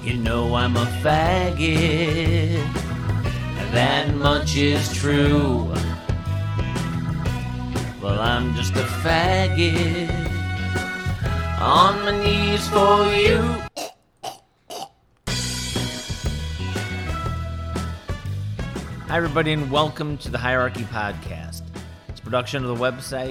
You know I'm a faggot, that much is true. Well, I'm just a faggot, on my knees for you. Hi, everybody, and welcome to the Hierarchy Podcast. It's a production of the website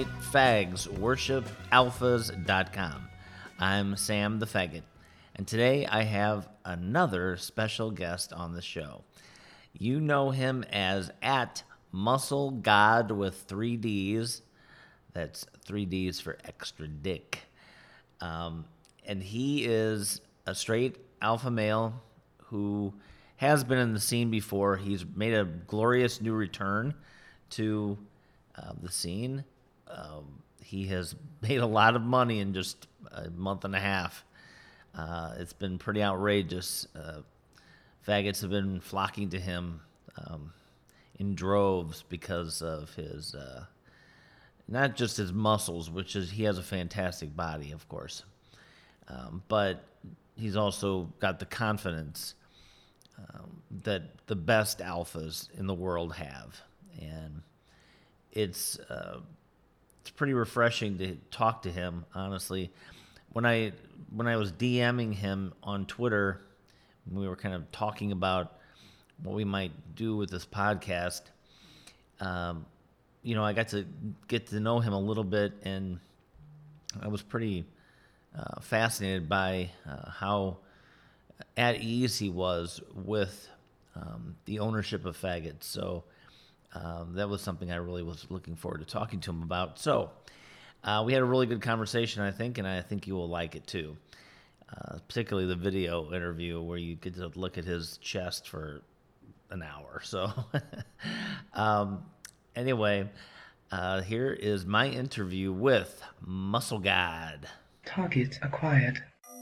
fagsworshipalphas.com. I'm Sam the Faggot, and today I have another special guest on the show. You know him as at Muscle God with 3 Ds. That's 3 Ds for extra dick. And he is a straight alpha male who has been in the scene before. He's made a glorious new return to the scene. He has made a lot of money in just a month and a half. It's been pretty outrageous. Faggots have been flocking to him in droves because of his, not just his muscles, which is, he has a fantastic body, of course, but he's also got the confidence that the best alphas in the world have, and it's pretty refreshing to talk to him. Honestly, when I was DMing him on Twitter, we were kind of talking about what we might do with this podcast. I got to get to know him a little bit, and I was pretty fascinated by how at ease he was with the ownership of faggots. So that was something I really was looking forward to talking to him about. So we had a really good conversation, I think, and I think you will like it too. Particularly the video interview where you get to look at his chest for an hour. So anyway, here is my interview with Muscle God. Target acquired.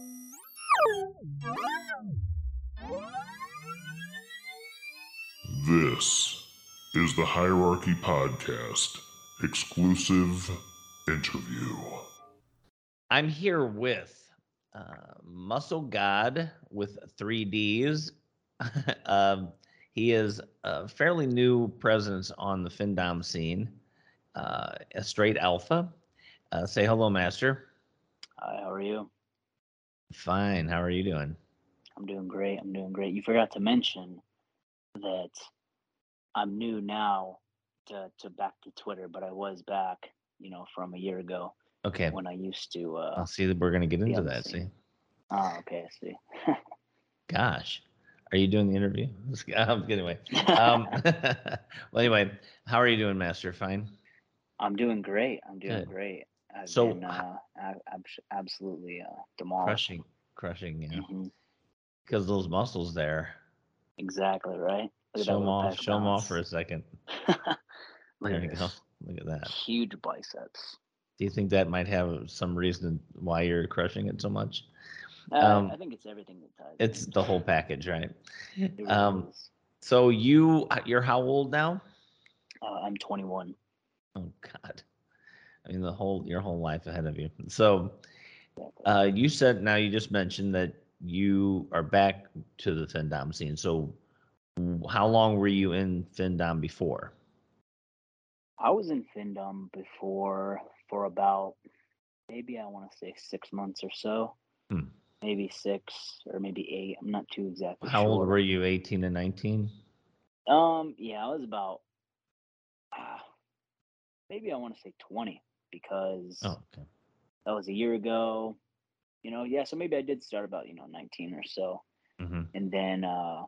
This is the Hierarchy Podcast exclusive interview. I'm here with Muscle God with 3 Ds. He is a fairly new presence on the Findom scene, a straight alpha. Say hello, Master. Hi, how are you? Fine. How are you doing? I'm doing great. You forgot to mention that I'm new now to back to Twitter, but I was back, from a year ago. Okay. When I used to. I'll see that we're going to get into that. See. Oh, okay. I see. Gosh, are you doing the interview? Anyway. Well, anyway, how are you doing, Master? Fine. I'm doing great. Good. Great. I've So, been absolutely demolished. Crushing, yeah. Mm-hmm. Because those muscles there. Exactly right. Show them off for a second. There you go. Look at that. Huge biceps. Do you think that might have some reason why you're crushing it so much? I think it's everything that ties. It's the whole package, right? It really is. So you're how old now? I'm 21. Oh God, I mean your whole life ahead of you. So, you said now you just mentioned that you are back to the Findom scene. So, how long were you in Findom before? I was in Findom before for about, maybe I want to say 6 months or so. Maybe 6 or maybe 8. I'm not too exactly How sure. old were you? 18 and 19? Yeah, I was about, maybe I want to say 20 because that was a year ago. Yeah, so maybe I did start about 19 or so, and then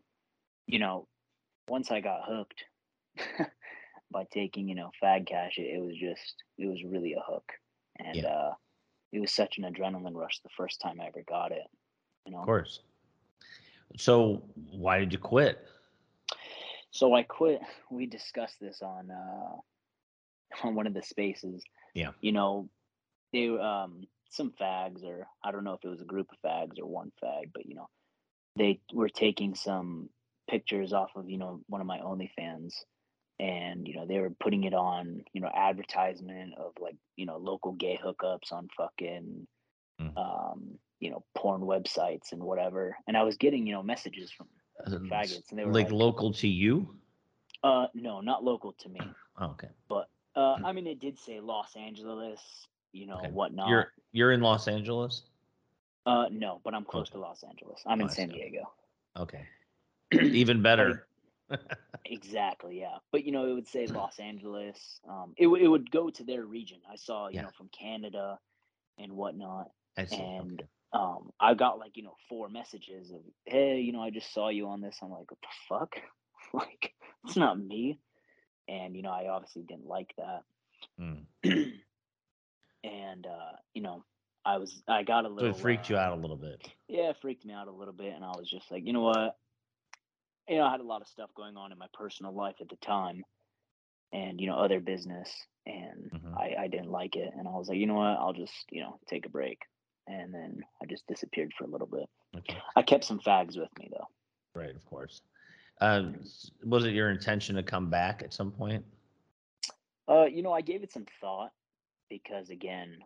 once I got hooked by taking fag cash, it was really a hook, and it was such an adrenaline rush the first time I ever got it. Of course. So why did you quit? So I quit. We discussed this on one of the spaces. Yeah. They some fags, or I don't know if it was a group of fags or one fag, but they were taking some pictures off of one of my OnlyFans, and they were putting it on advertisement of like local gay hookups on fucking porn websites and whatever. And I was getting, messages from faggots, and they were like like, local to you? no, not local to me, Oh, okay. but I mean, it did say Los Angeles, Okay. whatnot. You're in Los Angeles? No, but I'm close Okay. to Los Angeles. I'm Oh, in I San see. Diego. Okay. Even better. Exactly, yeah. But it would say Los Angeles. It would go to their region. I saw, Yeah. from Canada and whatnot. I see. And Okay. I got like, 4 messages of, hey, I just saw you on this. I'm like, what the fuck? Like, it's not me. And, I obviously didn't like that. Mm. And I got a So it little freaked you out a little bit. yeah, it freaked me out a little bit, and I was just like, you know what? I had a lot of stuff going on in my personal life at the time, and other business, and Mhm. I didn't like it, and I was like, you know what? I'll just take a break, and then I just disappeared for a little bit. Okay. I kept some fags with me though. Right, of course. Was it your intention to come back at some point? I gave it some thought because again,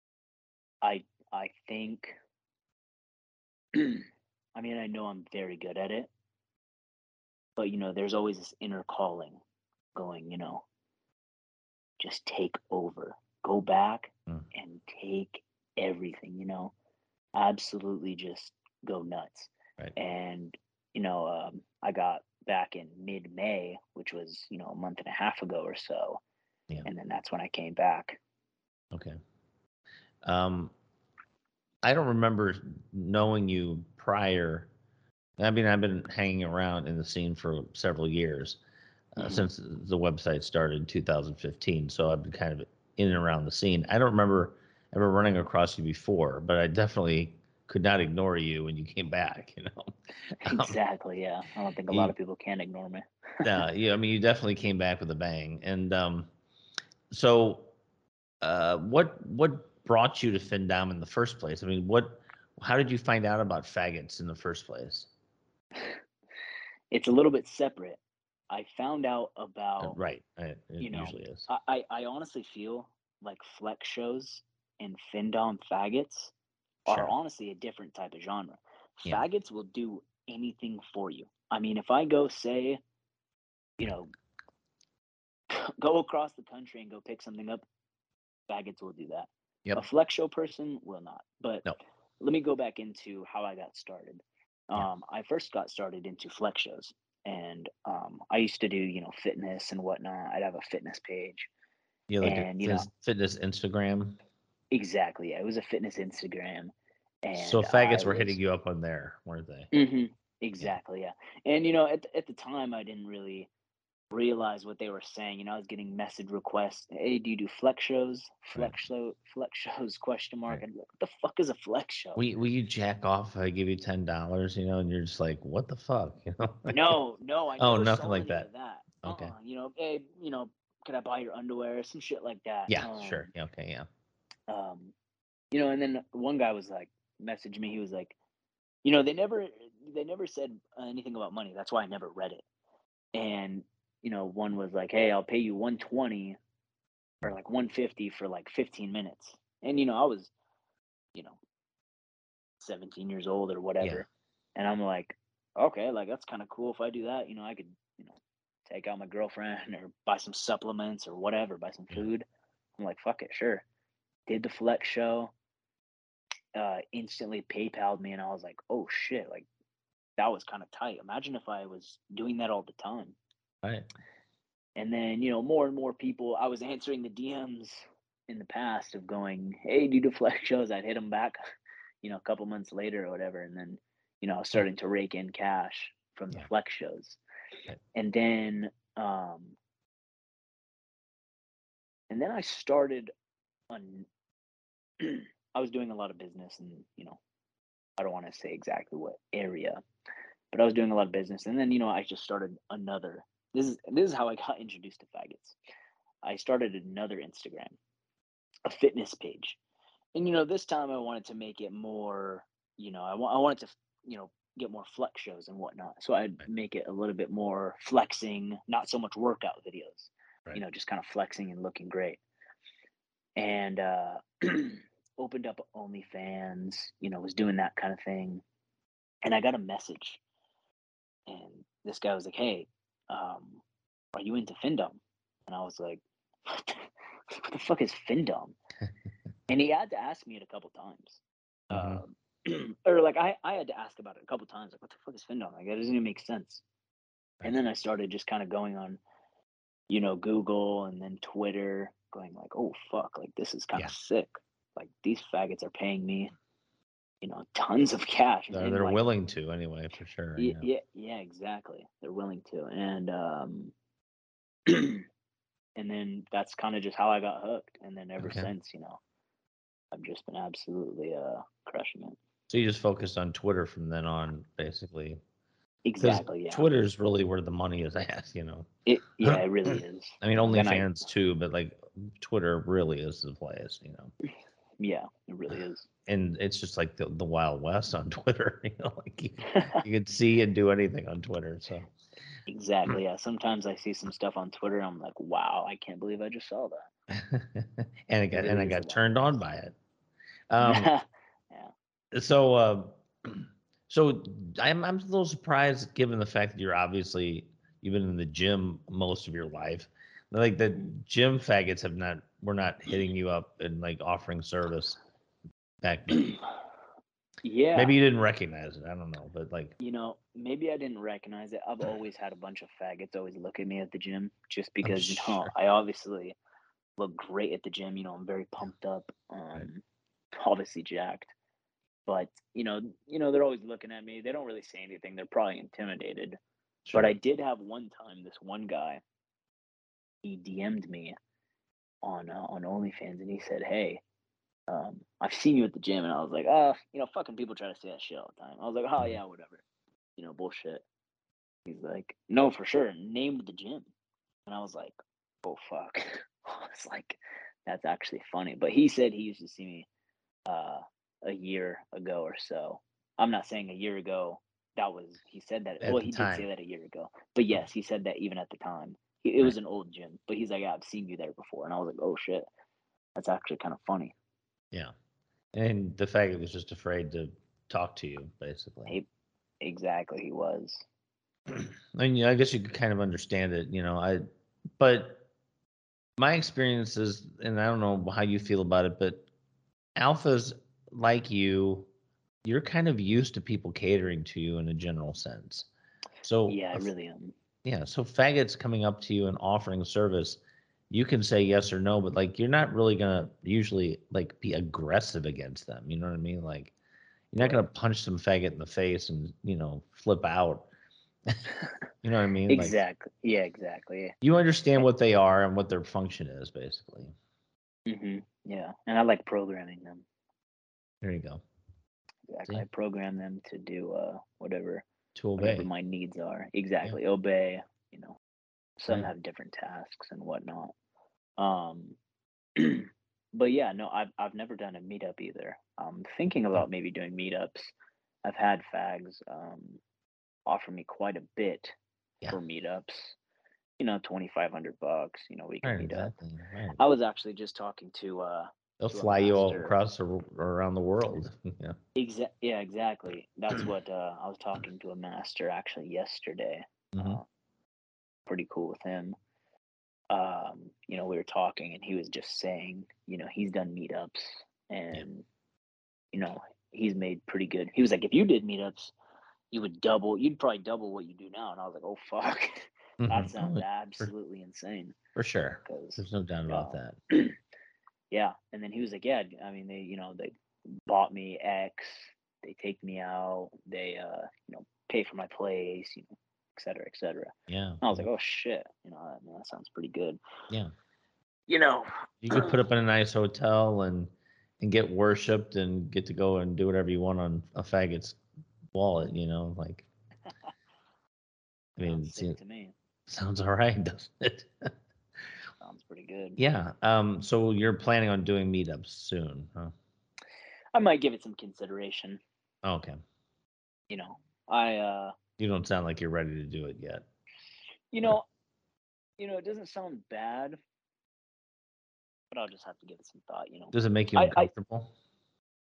I think, I mean, I know I'm very good at it, but there's always this inner calling going, just take over, go back Mm. and take everything, absolutely just go nuts. Right. And, I got back in mid May, which was, a month and a half ago or so. Yeah. And then that's when I came back. Okay. I don't remember knowing you prior. I mean, I've been hanging around in the scene for several years Mhm. since the website started in 2015. So I've been kind of in and around the scene. I don't remember ever running across you before, but I definitely could not ignore you when you came back. Exactly. Yeah. I don't think a lot You, of people can ignore me. yeah, I mean, you definitely came back with a bang. And so, what brought you to Findom in the first place? I mean, how did you find out about faggots in the first place? It's a little bit separate. I found out about, Right, it you know, usually is. I honestly feel like flex shows and Findom faggots are Sure. honestly a different type of genre. Yeah. Faggots will do anything for you. I mean, if I go say, you know, go across the country and go pick something up, faggots will do that. A Yep. flex show person will not. But No. let me go back into how I got started. Yeah. I first got started into flex shows, and I used to do fitness and whatnot. I'd have a fitness page, Yeah, like a and fitness Instagram. exactly, yeah, it was a fitness Instagram, So and I faggots were hitting was you up on there, weren't they? Yeah. exactly, yeah. And at the time, I didn't really realize what they were saying. I was getting message requests. Hey, do you do flex shows? Right. Flex shows? Question mark. Right. And what the fuck is a flex show? Will you jack off if I give you $10, and you're just like, what the fuck? No, no, I Oh, never nothing saw like any that. of that. Okay. Hey, could I buy your underwear? Some shit like that. Yeah, sure. Yeah, okay, yeah. Um, and then one guy was like, messaged me. He was like, they never said anything about money. That's why I never read it. And one was like, hey, I'll pay you 120 or like 150 for like 15 minutes. And I was, you know, 17 years old or Yeah. whatever. And I'm like, okay, like that's kind of cool. If I do that, I could, take out my girlfriend or buy some supplements or whatever, buy some Yeah. food. I'm like, fuck it, sure. Did the flex show, instantly PayPal'd me, and I was like, oh shit, like that was kind of tight. Imagine if I was doing that all the time. Right. And then, more and more people, I was answering the DMs in the past of going, hey, do you do flex shows? I'd hit them back, a couple months later or whatever. And then, I was starting to rake in cash from the Yeah. flex shows. Right. And then, I started on, I was doing a lot of business and, I don't want to say exactly what area, but I was doing a lot of business. And then, I just started another, this is how I got introduced to faggots. I started another Instagram, a fitness page. And this time I wanted to make it more, I wanted to, get more flex shows and whatnot. So I'd Right. make it a little bit more flexing, not so much workout videos. Right. Just kind of flexing and looking great. And opened up OnlyFans, was doing that kind of thing. And I got a message, and this guy was like, "Hey, are you into Findom?" And I was like, what the fuck is Findom? And he had to ask me it a couple times. Or like I had to ask about it a couple times. Like, what the fuck is Findom? Like, that doesn't even make sense. And then I started just kind of going on, Google and then Twitter, going like, oh fuck, like this is kind of sick. Like these faggots are paying me, tons of cash. And They're like, willing to anyway, for sure. yeah, exactly. They're willing to. And and then that's kind of just how I got hooked. And then ever since, I've just been absolutely crushing it. So you just focused on Twitter from then on, basically. Exactly. Yeah. Twitter is really where the money is at, It really is. I mean, OnlyFans too, but like Twitter really is the place, Yeah, it really is. And it's just like the Wild West on Twitter, like you can see and do anything on Twitter. So exactly. Yeah. Sometimes I see some stuff on Twitter, and I'm like, wow, I can't believe I just saw that. and I got turned on by it. Yeah. So I'm a little surprised, given the fact that you've been in the gym most of your life. Like the gym faggots were not hitting you up and like offering service back then. Yeah. Maybe you didn't recognize it. I don't know, but like, maybe I didn't recognize it. I've always had a bunch of faggots always look at me at the gym, just because sure. I obviously look great at the gym. I'm very pumped up, obviously jacked. But they're always looking at me. They don't really say anything. They're probably intimidated. Sure. But I did have one time, this one guy, he DM'd me on OnlyFans, and he said, "Hey, I've seen you at the gym," and I was like, fucking people try to say that shit all the time. I was like, oh yeah, whatever, bullshit. He's like, "No, for sure, name the gym," and I was like, oh fuck. I was like, that's actually funny. But he said he used to see me a year ago or so. I'm not saying a year ago. He said that. Well, he did say that a year ago. But yes, he said that even at the time. It was an old gym, but he's like, yeah, I've seen you there before. And I was like, oh shit, that's actually kind of funny. Yeah. And the fact it was just afraid to talk to you, basically. Exactly, he was. And I guess you could kind of understand it, but my experience is, and I don't know how you feel about it, but alphas like you're kind of used to people catering to you in a general sense. So yeah, I really am. Yeah, so faggots coming up to you and offering service, you can say yes or no, but like you're not really gonna usually like be aggressive against them. You know what I mean? Like you're not gonna punch some faggot in the face and flip out. You know what I mean? Exactly. Yeah, exactly. You understand what they are and what their function is, basically. Yeah, and I like programming them. There you go. Exactly. See? I program them to do whatever Whatever my needs are. Exactly. Yeah. Obey. Some right. have different tasks and whatnot. But yeah, no, I've never done a meetup either. I'm thinking about maybe doing meetups. I've had fags offer me quite a bit for meetups. $2,500. We can meet up. Right. I was actually just talking to They'll fly you all across around the world. Yeah. Yeah, exactly. That's what I was talking to a master actually yesterday. Pretty cool with him. We were talking, and he was just saying, he's done meetups, and he's made pretty good. He was like, if you did meetups, you'd probably double what you do now. And I was like, oh fuck, that sounds absolutely insane. For sure. There's no doubt about that. Yeah. And then he was like, yeah, I mean, they bought me X, they take me out, they pay for my place, et cetera, et cetera. Yeah. And I was like, oh shit, that sounds pretty good. Yeah. You could put up in a nice hotel and get worshipped and get to go and do whatever you want on a faggot's wallet, like. I mean, to me. Sounds all right, doesn't it? Sounds pretty good. Yeah. So you're planning on doing meetups soon, huh? I might give it some consideration. Okay. You don't sound like you're ready to do it yet. It doesn't sound bad, but I'll just have to give it some thought. Does it make you uncomfortable?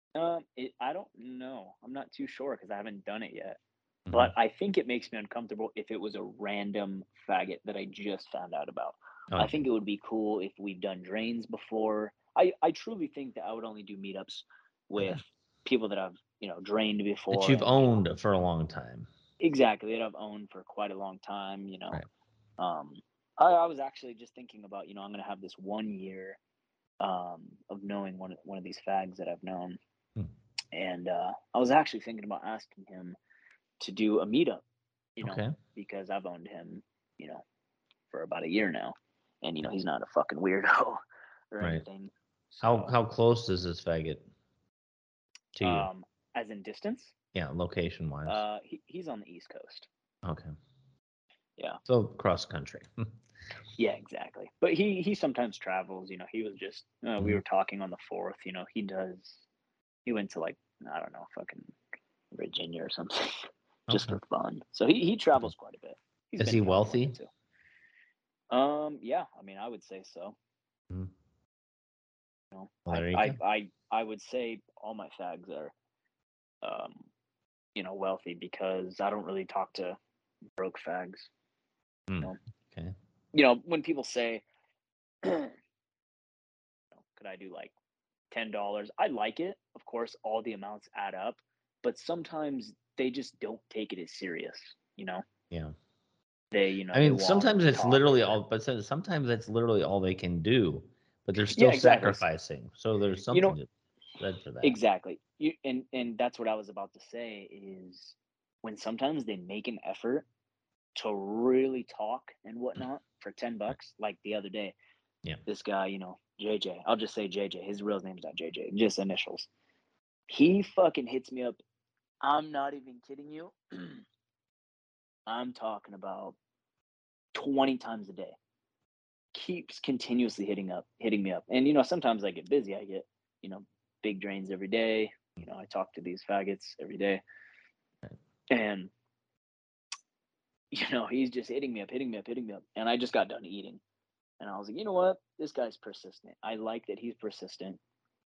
I don't know. I'm not too sure because I haven't done it yet. Hmm. But I think it makes me uncomfortable if it was a random faggot that I just found out about. I think Okay. it would be cool if we've done drains before. I truly think that I would only do meetups with people that I've, drained That before you've and, owned for a long time. exactly, that I've owned for quite a long time. Right. Um, I was actually just thinking about, I'm gonna have this 1 year of knowing one of these fags that I've known. Hmm. And I was actually thinking about asking him to do a meetup, Okay. because I've owned him, you know, for about a year now, and he's not a fucking weirdo or Right. anything. How So, close is this faggot to you? as in distance, Yeah, location wise. he's on the East Coast. Okay. Yeah, So cross country. yeah, exactly. But he sometimes travels. He was just we Mhm. were talking on the fourth. He went to, like, I don't know, fucking Virginia or something, just Okay. for fun. So he Okay. travels quite a bit. He's Is been to he California wealthy? too. Yeah, I mean, I would say so. Mhm. You know, Well, I there you I go. I I would say all my fags are, um, wealthy because I don't really talk to broke fags. You Mm. know, Okay. when people say, "Could I do like $10?" I like it. Of course, all the amounts add up, but sometimes they just don't take it as serious. You know, Yeah. they you I know they mean, want sometimes to it's talk literally for. all, but sometimes that's literally all they can do, but they're Yeah, still exactly. sacrificing. So there's You something know, to said for that. exactly. And that's what I was about to say is when sometimes they make an effort to really talk and whatnot for Right. $10, like the other day, Yeah. this guy, JJ, I'll just say JJ, his real name's not JJ, just initials. He fucking hits me up. I'm not even kidding you. I'm talking about 20 times a day. Keeps continuously hitting me up. And sometimes I get busy. I get, you know, big drains every day. I talk to these faggots every day. Right. And he's just hitting me up, hitting me up, hitting me up. And I just got done eating. And I was like, you know what? This guy's persistent. I like that he's persistent.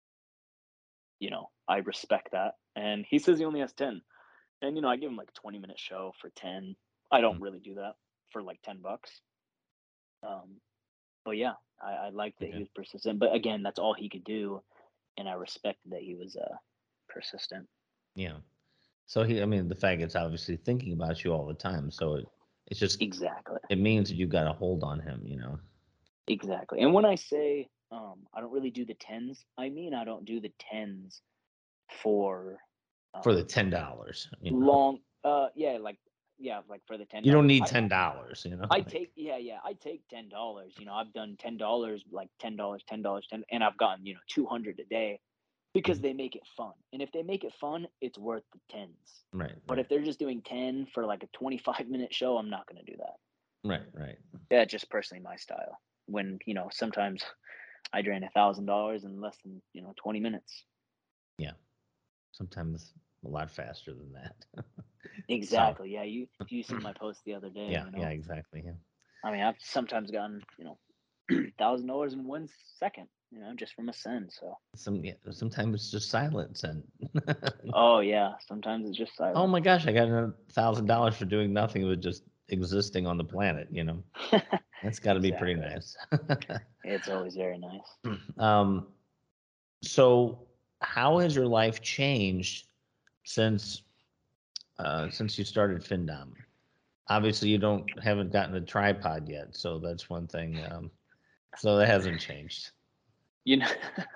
I respect that. And he says he only has 10. And I give him like a 20-minute show for 10. I don't Mm. really do that for like $10. Um, but yeah, I like that he Okay. was persistent. But again, that's all he could do. And I respected that he was persistent. Yeah. So I mean, the faggot's obviously thinking about you all the time. So it's just, Exactly. it means that you got a hold on him. Exactly. And when I say I don't really do the tens, I mean I don't do the tens for For the um $10. long yeah, like for the ten You don't dollars. need I $10. I Like, take yeah, I take $10. I've done $10, like $10, $10, 10, and I've gotten, 200 a day because mhm. they make it fun. And if they make it fun, it's worth the tens. Right, But right, if they're just doing 10 for like a 25-minute show, I'm not going to do that. right, right. Yeah, just personally my style. When, sometimes I drain $1,000 in less than, 20 minutes. Yeah. Sometimes a lot faster than that. So Exactly. Yeah, if you seen my post the other day, yeah, yeah, exactly. Yeah. I mean, I've sometimes gotten, $1,000 in 1 second, just from a send. So, Sometimes it's just silence and oh yeah, sometimes it's just oh silence. my gosh, I got $1,000 for doing nothing but just existing on the planet. That's got to be pretty Exactly. nice. It's always very nice. um, so how has your life changed since since you started FinDom? Obviously, you haven't gotten a tripod yet, so that's one thing. So that hasn't changed. You know,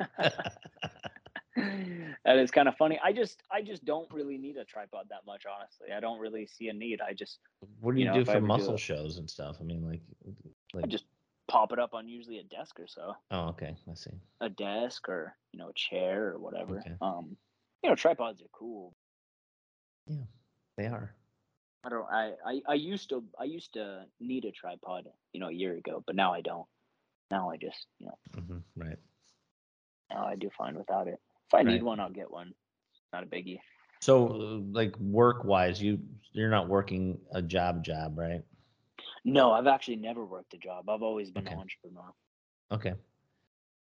that is kind of funny. I just don't really need a tripod that much, honestly. I don't really see a need. I just, What do you do if I for ever do muscle it, shows and stuff? I mean, I like. just pop it up on usually a desk or so, Oh, okay. I see. a desk or a chair or whatever. Okay. Tripods are cool. Yeah, they are. I don't. I used to need a tripod, a year ago, but now I don't. Now I just, Right. now I do fine without it. If I need Right. one, I'll get one. Not a biggie. So, like work wise, you're not working a job, right? No, I've actually never worked a job. I've always been an Okay. entrepreneur. Okay.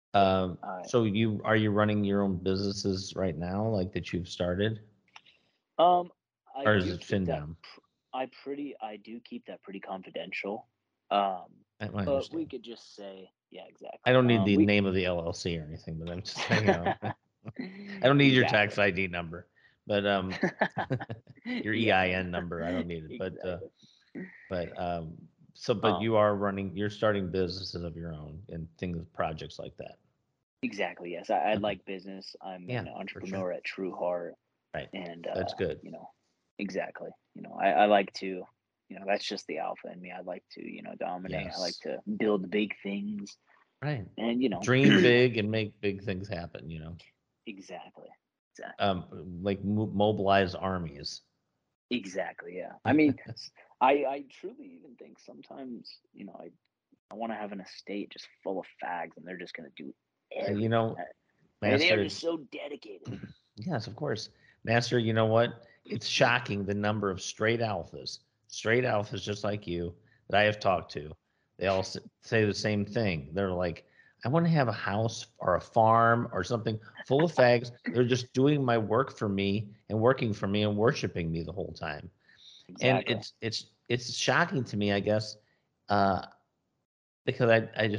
All right. So are you running your own businesses right now, like that you've started, Um, I or is do it keep that. FinDom? I do keep that pretty confidential. Um, I but we understand. could just say, yeah, I exactly. don't need the We name of the LLC or anything, but I'm just saying, I don't need your tax exactly. ID number, but your Yeah, no, EIN number. I don't need it. exactly. But so but Um, you're starting businesses of your own and things, projects like that. exactly. Yes, I Okay. like business. I'm Yeah, an for sure. entrepreneur at true heart, Right. and That's good. you know, exactly. I like to, that's just the alpha in me. I like to, dominate. I like Yes. to build big things, Right. and Dream big and make big things happen, exactly, exactly. Like mobilize armies. Exactly, yeah. I mean, I truly even think sometimes, I want to have an estate just full of fags, and they're just gonna do You everything. know, They Master, are just it's so dedicated. yes, of course. Master, you know what? It's shocking the number of straight alphas just like you that I have talked to. They all say the same thing. They're like, I want to have a house or a farm or something full of fags. They're just doing my work for me and working for me and worshiping me the whole time. And Exactly. it's shocking to me, I guess, uh, because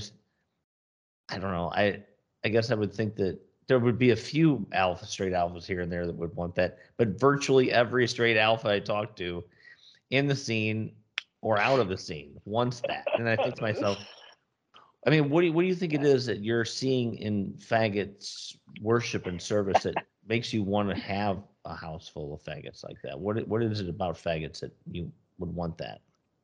I don't know. I guess I would think that there would be a few straight alphas here and there that would want that, but virtually every straight alpha I talk to in the scene or out of the scene wants that. And I think to myself, I mean, what do you think it is that you're seeing in faggots worship and service that makes you want to have a house full of faggots like that? What is it about faggots that you would want that?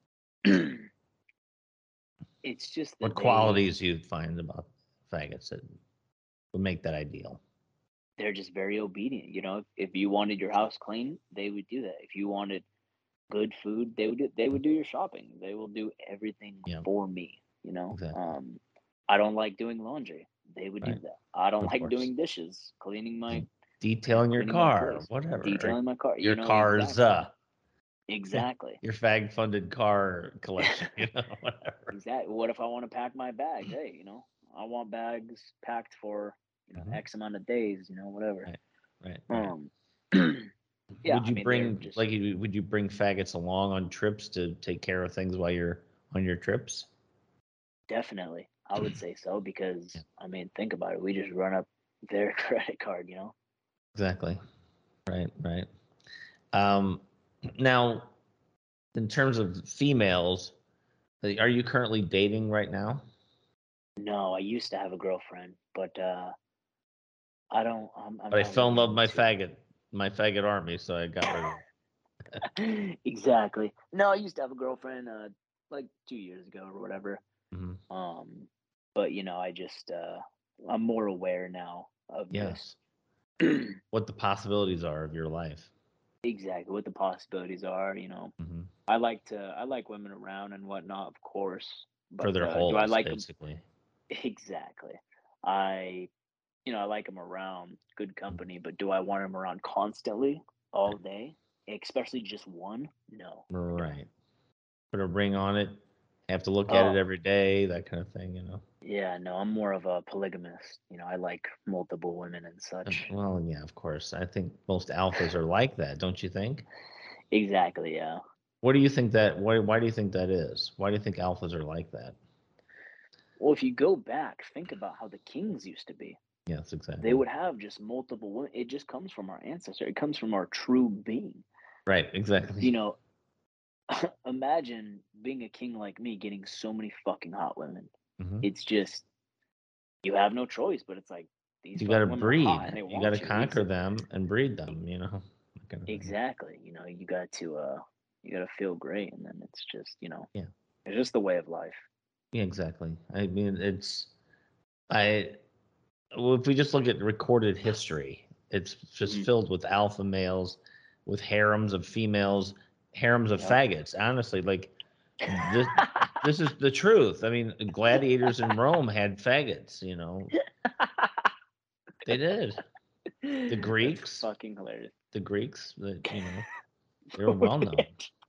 It's just What that they qualities you'd find about faggots that would make that ideal? they're just very obedient. If you wanted your house clean, they would do that. If you wanted good food, they would do your shopping. They will do everything Yeah, for me. exactly. I don't like doing laundry. They would do Right. that. I don't Of like course. doing dishes, cleaning my, Detailing your cleaning my car, place, whatever, or detailing my car. your car's Exactly, yeah, exactly, your fag funded car collection, whatever. exactly. What if I want to pack my bags? Hey, I want bags packed for Mhm. X amount of days. Whatever. Right, right, right. Um, yeah, Would I you mean they're bring just would you bring faggots along on trips to take care of things while you're on your trips? definitely. I would say so Yeah, because I mean think about it. We just run up their credit card. exactly. Right, right. Um, Now, in terms of females, are you currently dating right now? No, I used to have a girlfriend, but I don't. I'm But I not fell in really love with into. my faggot army, so I got rid of Exactly. No, I used to have a girlfriend like 2 years ago or whatever. it. Mhm. Um, but I just I'm more aware now of just Yes. What the possibilities are of your life. exactly what the possibilities are. Mhm. I like women around and whatnot, of course. For But their do I holes, like them? basically. Exactly. I I like them around, good Mhm. company. But do I want them around constantly, all day, especially just one? No, I don't. Right. Put a ring on it. Have to look at it Oh, every day, that kind of thing. yeah, no, I'm more of a polygamist. I like multiple women and such. Well, yeah, of course. I think most alphas are like that, don't you think? Exactly, yeah. What do you think that why do you think that is? Why do you think alphas are like that? Well, if you go back, think about how the kings used to be. Yes, They exactly. would have just multiple women. It just comes from our ancestor. It comes from our true being. Right, exactly. You know, imagine being a king like me getting so many fucking hot women. Hmm. It's just you have no choice, but it's like these You got to fucking women are hot and breed. they You got to want you. conquer them and breed them, that kind of thing. Exactly. You got to feel great, and then it's just Yeah. it's just the way of life. Yeah, exactly. I mean, I well, if we just look at recorded history, it's just Mhm. filled with alpha males, with harems of females, harems of Yep. faggots. Honestly, like this, this is the truth. I mean, gladiators in Rome had faggots. They did. The That's Greeks, fucking hilarious. they were well known.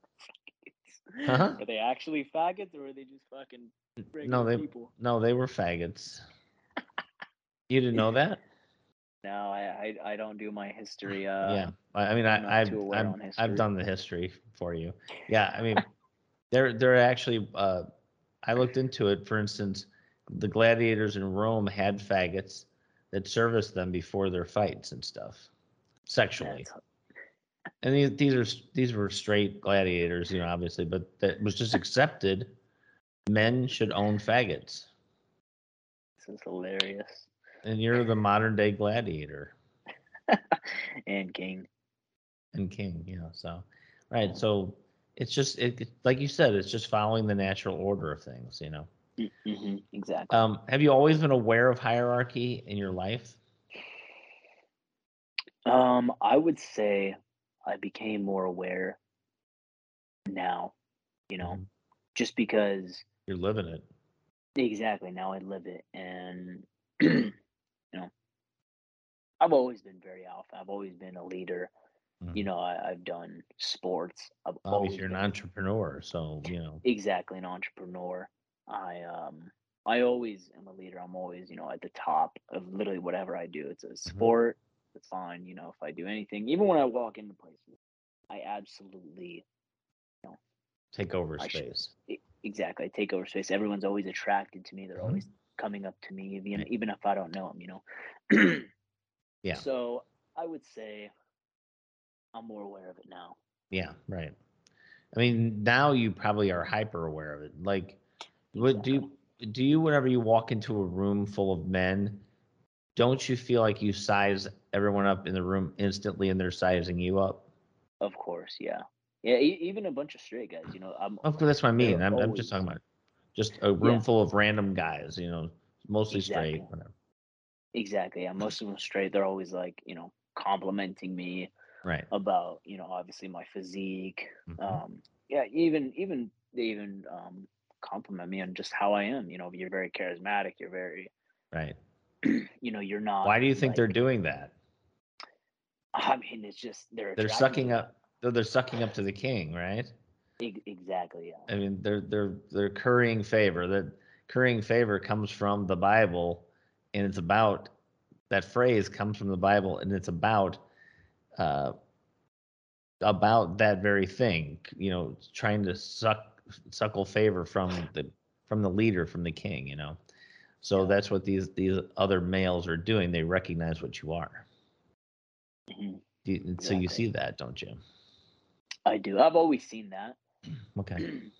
Huh? Are they actually faggots or are they just fucking No, regular they people? no, they were faggots. You didn't know that? No, I don't do my history. Yeah. I mean, I'm not too aware on I've history. done the history for you. Yeah. I mean, they're actually. I looked into it. For instance, the gladiators in Rome had faggots that serviced them before their fights and stuff, sexually. That's And these were straight gladiators, obviously, but that was just accepted. Men should own faggots, this is hilarious. and you're the modern day gladiator And king. and king, So, right, so it's just like you said, it's just following the natural order of things. Exactly. Have you always been aware of hierarchy in your life? I would say I became more aware now, you know, Mhm. just because You're living it. exactly now I live it, and you know, I've always been very alpha. I've always been a leader. Mhm. I've done sports. I've Obviously, always you're an been entrepreneur, so exactly an entrepreneur. I always am a leader. I'm always, at the top of literally whatever I do. It's a Mhm. sport, it's fine, if I do anything, even when I walk into places, I absolutely, you know, Take over I should space. exactly I take over space. Everyone's always attracted to me. They're Mhm. always coming up to me, Right. even if I don't know them. Yeah, So I would say I'm more aware of it now. yeah, right. I mean, now you probably are hyper aware of it. Like, what Exactly. do you whenever you walk into a room full of men, don't you feel like you size everyone up in the room instantly and they're sizing you up? Of course, yeah. Yeah, even a bunch of straight guys, Of course, that's what I they're mean. I'm just always talking about just a room yeah, full of random guys, mostly straight, exactly. whatever. Exactly. Yeah, most of them straight, they're always like, complimenting me Right. about, obviously my physique. Hmm. Yeah, even they even compliment me on just how I am. You're very charismatic, you're very Right. you're not Why do you think they're like doing that? I mean, it's just they're They're attracted to sucking that. up. They're sucking up to the king, right? Exactly, yeah. I mean, they're currying favor. That currying favor comes from the Bible, and it's about that phrase comes from the Bible, and it's uh, about that very thing. Trying to suckle favor from the leader, from the king. So Yeah. that's what these other males are doing. They recognize what you are. Mhm. So you Exactly. see that, don't you? I do. I've always seen that. Okay.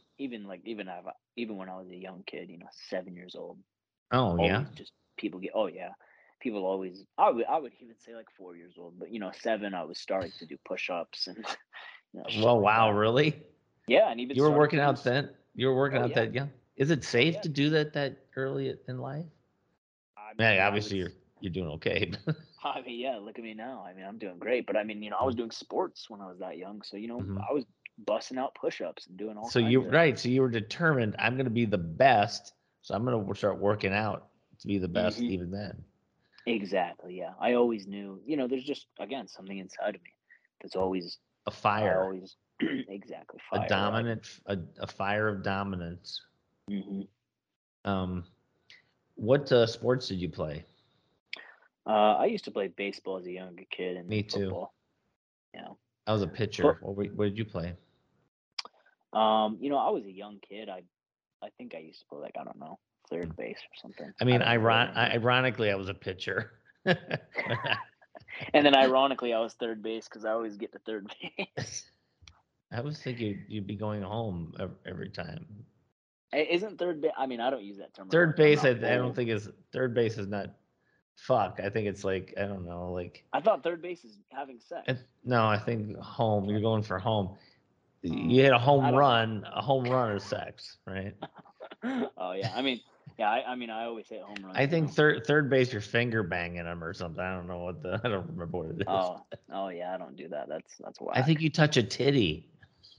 Even when I was a young kid, 7 years old, Oh yeah. always just people get. Oh yeah, people always. I would even say like 4 years old, but 7, I was starting to do push ups and shit Well, like wow, that. really? Yeah, and even You were started working to do. out then? You were working Oh out yeah, that young? Is it oh safe yeah. to do that early in life? I Yeah, mean, I would. obviously you're doing okay. I mean, yeah. Look at me now. I mean, I'm doing great. But I mean, I was doing sports when I was that young, so Hmm. I was busting out push ups and doing all So kinds of. you were determined. I'm going to be the best, so I'm going to start working out to be the best Hmm. even then. Exactly. Yeah. I always knew. There's just again something inside of me that's always. A I fire, always exactly fire. a fire of dominance. Hmm. Um, what sports did you play? I used to play baseball as a younger kid and Me then too. football. Yeah. I was a pitcher. Foot. What did you play? I was a young kid. I think I used to play like I don't know third base or something. I I mean, don't really remember. ironically, I was a pitcher. And then ironically, I was third base because I always get to third base. I was thinking you'd be going home every time. Isn't third base? I mean, I don't use that Third terminology. I'm base, not I don't old. think is third base is not fuck. I think it's like I don't know, like I thought third base is having sex. no. I think home. You're going for home. You hit Oh, a home I don't know. run. A home run is sex, right? Oh yeah, I mean, yeah, I mean, I always hit home I runs. think third base, you're finger banging them or something. I don't know I don't remember what it is. Oh, oh yeah, I don't do that. That's I think whack. you touch a titty.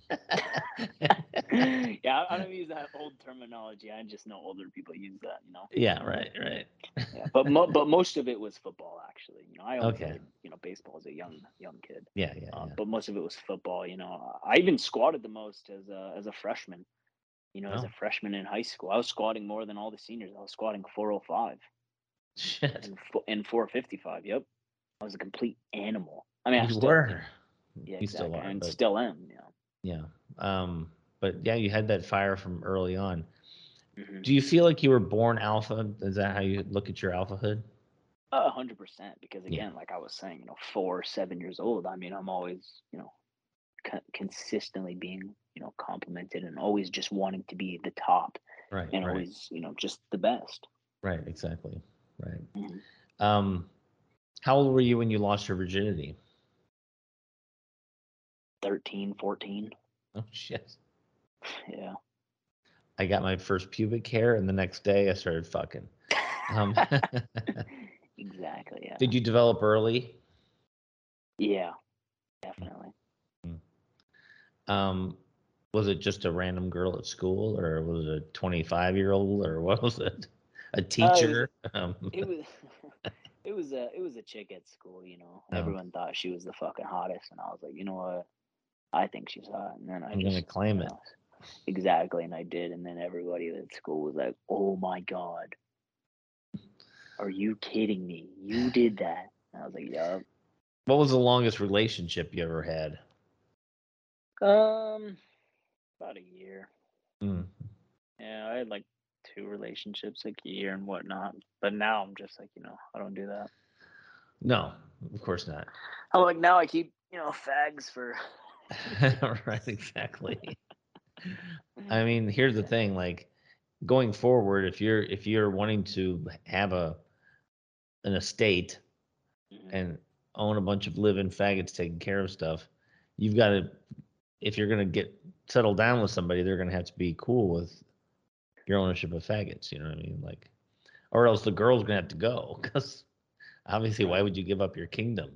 Yeah, I don't use that old terminology. I just know older people use that. Yeah, right, right. Yeah, but most of it was football actually. I only Okay. played baseball as a young kid. Yeah, yeah, yeah. But most of it was football. I even squatted the most as a freshman. As a Oh, freshman in high school, I was squatting more than all the seniors. I was squatting 405. Shit. in 455. Yep, I was a complete animal. I mean, I You still, were. yeah, You still exactly, are, and but still am. yeah. But yeah, you had that fire from early on. Hmm. Do you feel like you were born alpha? Is that how you look at your alphahood? 100%. Because Yeah. again, like I was saying, 4, 7 years old. I mean, I'm always, consistently being, complimented and always just wanting to be the top Right, and right, always, just the best. right. Exactly. Right. Mhm. Um, how old were you when you lost your virginity? 13, 14. Oh shit. Yeah. I got my first pubic hair, and the next day I started fucking. Um, Exactly. Yeah. did you develop early? Yeah. Definitely. Mhm. Um, was it just a random girl at school, or was it a 25-year-old, or what was it? A It was teacher? it was it was a chick at school. Oh, Everyone thought she was the fucking hottest, and I was like, you know what? I think she's hot, and then I I'm gonna just, claim it. exactly, and I did, and then everybody at school was like, "Oh my god, are you kidding me? You did that?" And I was like, "Yup." What was the longest relationship you ever had? Um, about a year. Mm, Yeah, I had like two relationships, like a year and whatnot. But now I'm just like, I don't do that. no, of course not. I'm like now I keep, fags for Right, years. exactly. I mean, here's the thing, like going forward, if you're wanting to have an estate Mhm. and own a bunch of living faggots taking care of stuff, you've got to, if you're gonna get settled down with somebody, they're gonna have to be cool with your ownership of faggots. You know what I mean? Like, or else the girl's gonna have to go because obviously, why Right. would you give up your kingdom?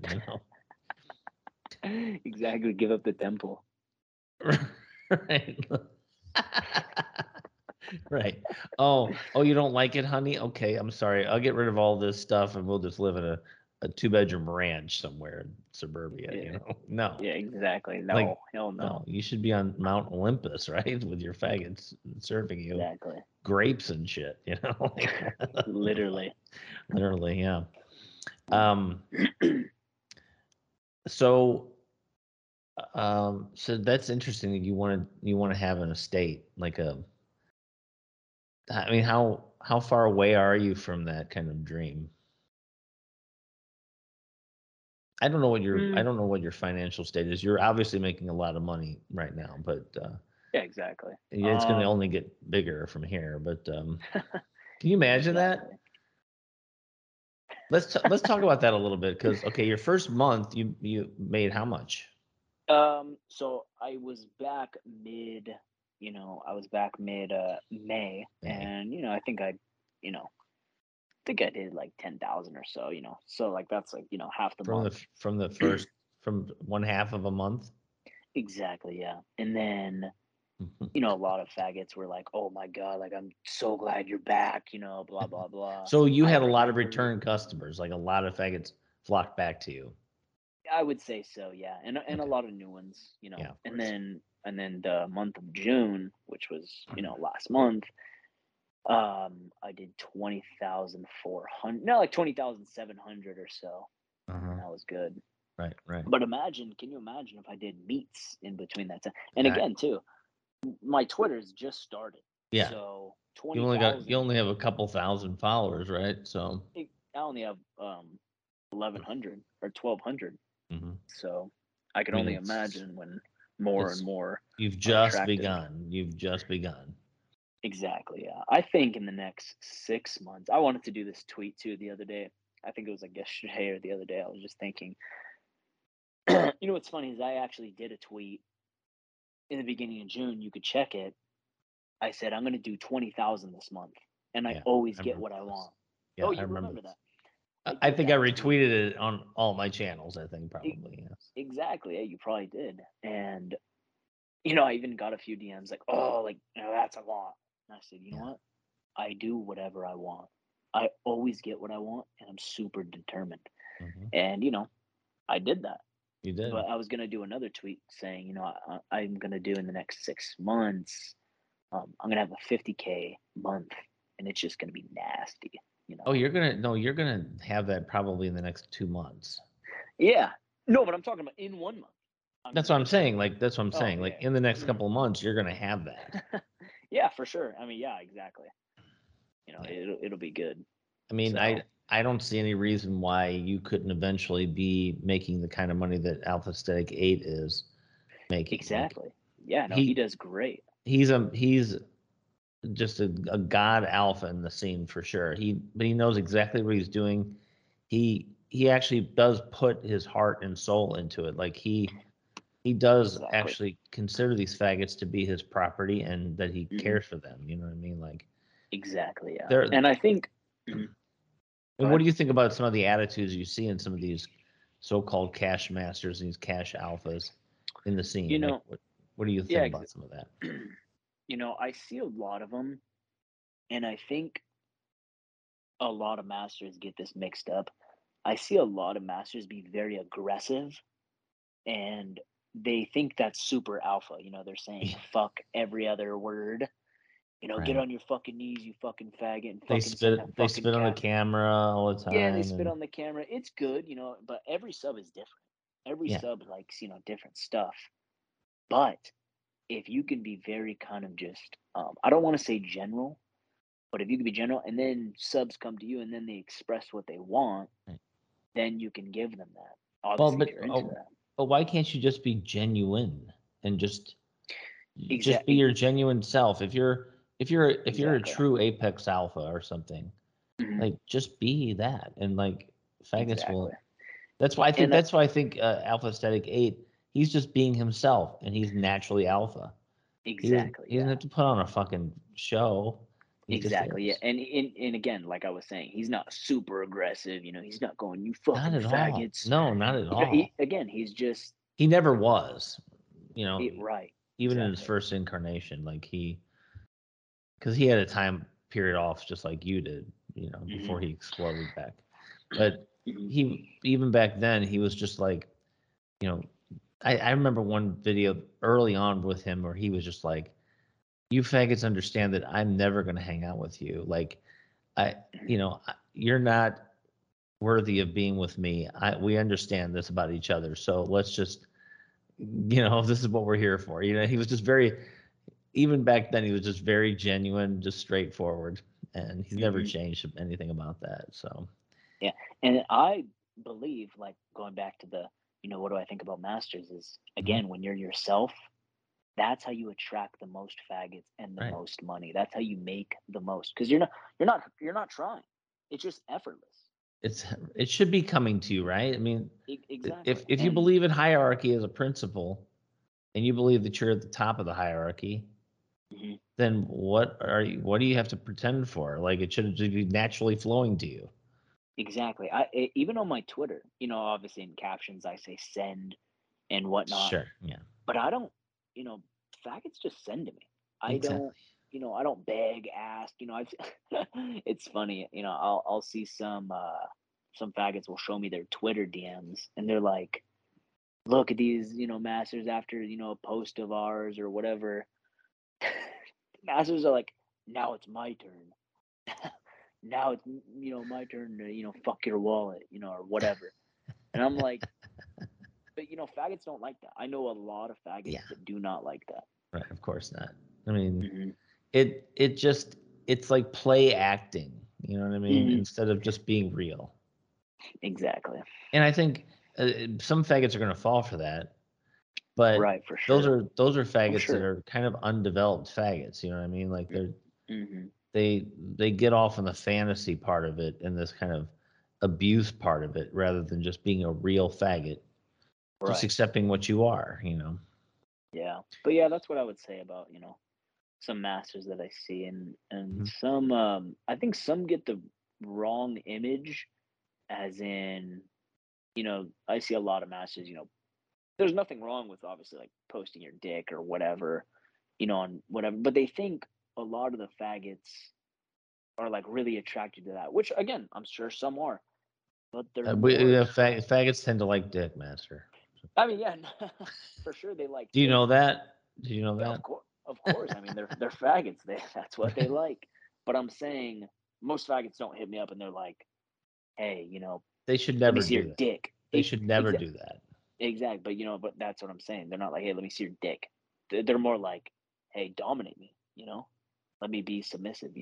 Exactly. Give up the temple. Right. Right. Oh, you don't like it, honey? Okay, I'm sorry. I'll get rid of all this stuff and we'll just live in a two-bedroom ranch somewhere in suburbia, Yeah. No. Yeah, exactly. Like, No, hell no, no. you should be on Mount Olympus, right? With your faggots serving you Exactly. grapes and shit, Like, Literally. literally, yeah. Mm. Um, so so that's interesting that you want to have an estate, like I mean, how far away are you from that kind of dream? I Mm. don't know what your financial state is. You're obviously making a lot of money right now, but Yeah, exactly. yeah, it's going to only get bigger from here. But can you imagine that? Exactly. Let's talk about that a little bit because okay, your first month you made how much? So I was back mid May, May. and you know, think I did like 10,000 or so, so like that's like, half the From month. the first from one half of a month. Exactly, yeah. And then, a lot of faggots were like, "Oh my god, like I'm so glad you're back," blah blah blah. So you I had a lot of remember, return customers, like a lot of faggots flocked back to you. I would say so, yeah. And a Okay. lot of new ones, Yeah, of And course. then the month of June, which was, last month, I did 20,400, no, like 20,700 or so, and Uh-huh. that was good. Right, right. But can you imagine if I did meets in between that time? And I, again, too, my Twitter's just started, yeah. so You 20,000. only have a couple thousand followers, right? So, I only have 1,100 or 1,200, mhm. so I can I mean, only imagine when more and it's more you've are just attracted. begun. You've just begun. Exactly. Yeah. I think in the next 6 months, I wanted to do this tweet too the other day. I think it was like yesterday or the other day. I was just thinking, what's funny is I actually did a tweet in the beginning of June. You could check it. I said, I'm going to do 20,000 this month. And I Yeah, always I get remember what I this. want. Yeah, Oh, I you remember remember this. that? I I did think I that tweet. retweeted it on all my channels. I think E- probably yes. exactly. Yeah, you probably did. And, I even got a few DMs like, oh, like, that's a lot. And I said, you know Yeah. what? I do whatever I want. I always get what I want, and I'm super determined. Hmm. And, I did that. You did. But I was going to do another tweet saying, I'm going to do in the next 6 months, I'm going to have a 50K month, and it's just going to be nasty. you know. Oh, you're gonna have that probably in the next 2 months. Yeah. No, but I'm talking about in 1 month. I That's mean, what I'm saying. Like that's what I'm oh saying. Like yeah. in the next Mhm. couple of months, you're gonna have that. Yeah, for sure. I mean, yeah, exactly. Yeah. It'll be good. I mean, So I don't see any reason why you couldn't eventually be making the kind of money that Alpha Static 8 is making. Like exactly. Yeah, no, he he does great. he's just a god alpha in the scene for sure. But he knows exactly what he's doing. He actually does put his heart and soul into it. Like he does Exactly. actually consider these faggots to be his property and that he Hmm. cares for them. You know what I mean? Like Exactly. Yeah. they're. And I think. Mhm. Go And what ahead. do you think about some of the attitudes you see in some of these so-called cash masters and these cash alphas in the You scene? Like know, what do you yeah, think about some of that? I see a lot of them, and I think a lot of masters get this mixed up. I see a lot of masters be very aggressive, and they think that's super alpha. They're saying Yeah, fuck every other word. Get right. on your fucking knees, you fucking faggot, and fucking send that They fucking spit on the cat. camera all the Yeah, they time spit and on the camera. It's good, but every sub is different. Every yeah. sub likes, different stuff. But if you can be very kind of just, I don't want to say general, but if you can be general and then subs come to you and then they express what they want, Right. then you can give them that. Well, Obviously, if you're into that. but why can't you just be genuine and just be Exactly. your genuine self? If you're a Exactly. true apex alpha or something, Hmm. like just be that and like faggots Exactly. will. And That's why I think Alpha Static 8, he's just being himself and he's naturally alpha. exactly. He doesn't Yeah. have to put on a fucking show. He just Exactly. Yeah. is. And again, like I was saying, he's not super aggressive. He's not going, you Not fucking at all. faggots. No, not at all. Again, he's just He never was, you know, right. even in his Exactly. first incarnation, because he had a time period off just like you did, before Hmm. he exploded back. But Hmm. even back then, he was just like, you know, I remember one video early on with him where he was just like, you faggots understand that I'm never going to hang out with you. Like, I, you're not worthy of being with me. We understand this about each other. So let's just, this is what we're here for. He was just even back then, he was just very genuine, just straightforward. And he's never Hmm. changed anything about that. So, Yeah. And I believe, like going back to the, what do I think about masters is mhm, again, when you're yourself, that's how you attract the most faggots and the right. most money. That's how you make the most because you're not trying. It's just effortless. It's it should be coming to you, right? I mean, Exactly. if you And believe in hierarchy as a principle, and you believe that you're at the top of the hierarchy, mhm, then what do you have to pretend for? Like it should just be naturally flowing to you. exactly. Even on my Twitter, obviously in captions I say send and whatnot, Sure. Yeah. but I don't, you know, faggots just send to me. I don't, Exactly. I don't beg, ask. I've it's funny. I'll see some faggots will show me their Twitter DMs and they're like, look at these, masters after, a post of ours or whatever. Masters are like, now it's my turn. Now it's my turn to fuck your wallet, or whatever. And I'm like, but faggots don't like that. I know a lot of faggots Yeah. that do not like that. Right. Of course not. I mean, Hmm. it just it's like play acting. You know what I mean? Hmm. Instead of just being real. Exactly. And I think some faggots are going to fall for that, but Right, for sure. those are I'm faggots that sure. are kind of undeveloped faggots. You know what I mean? Like Hmm. they get off on the fantasy part of it and this kind of abuse part of it rather than just being a real faggot, just Right. accepting what you are. Yeah. But yeah, that's what I would say about some masters that I see, and Mhm. some I think some get the wrong image, as in I see a lot of masters. There's nothing wrong with obviously like posting your dick or whatever, on whatever, but they think a lot of the faggots are like really attracted to that, which again, I'm sure some are, but they're more. Faggots tend to like dick, master. I mean, yeah, for sure they like Do you know dick. that? Do you know Yeah, that? of course. I mean, they're faggots. That's what they like. But I'm saying, most faggots don't hit me up and they're like, "Hey, They should let me never see your do that. dick." They should never do that. Exactly, but that's what I'm saying. They're not like, "Hey, let me see your dick." They're more like, "Hey, dominate me." Let me be submissive.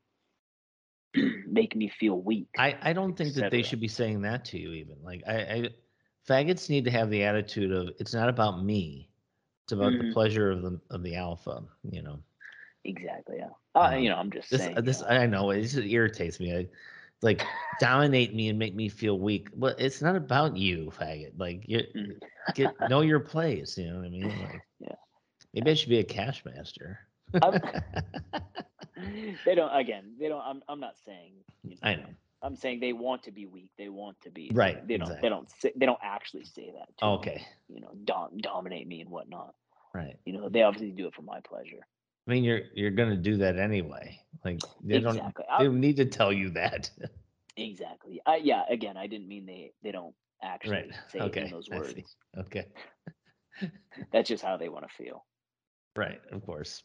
Make me feel weak, I don't think that they etc. should be saying that to you even. Like faggots need to have the attitude of it's not about me. It's about the Hmm. pleasure of the alpha, Exactly. Yeah. Um, I'm just this saying. this I know it just irritates me. Like dominate me and make me feel weak. But it's not about you, faggot. Like you Mhm. know your place. You know what I mean? Like Yeah. maybe I should be a cash master. I'm, they don't. Again, they don't. I'm not saying. I know. I'm saying they want to be weak. They want to be. Right. They don't. They Exactly. don't. They don't actually say that to me. Okay. Dominate me and whatnot. Right. They obviously do it for my pleasure. I mean, you're gonna do that anyway. Like Exactly. they don't need to tell you that. Exactly. Yeah. Again, I didn't mean they don't Right. actually say it in Okay. those I see. words. Okay. That's just how they want to feel. Right. Of course.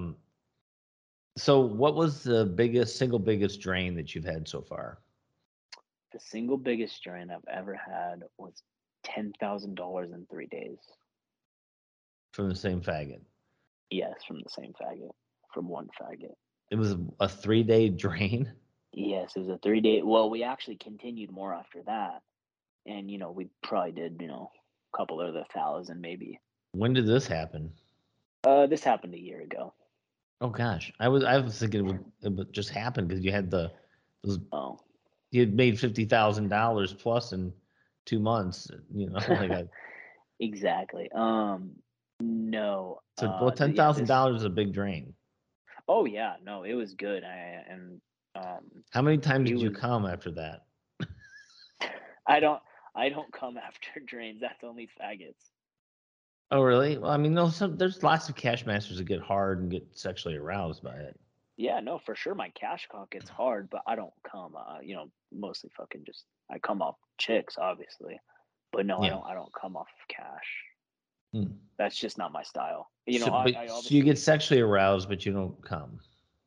So what was the single biggest drain that you've had so far The single biggest strain I've ever had was $10,000 in 3 days. from the same faggot? Yes, from the same faggot, from one faggot. It was a 3-day drain. Yes, it was a 3 day. Well, we actually continued more after that, and we probably did a couple other thousand maybe. When did this happen? This happened a year ago. Oh gosh, I was thinking it would just happen because those Oh, you had made $50,000 plus in 2 months. Like exactly. No. so. Well, ten Yeah. thousand This. dollars is a big drain. Oh yeah. No, it was good. And How many times it did you was. come after that? I don't. I don't come after drains. That's only faggots. Oh really? Well, I mean, no. There's lots of cash masters that get hard and get sexually aroused by it. Yeah, no, for sure. My cash cock gets hard, but I don't come. Mostly fucking just I come off chicks, obviously, but no, I Yeah. don't. I don't come off of cash. Hmm. That's just not my style. I So you get obviously sexually aroused, but you don't come.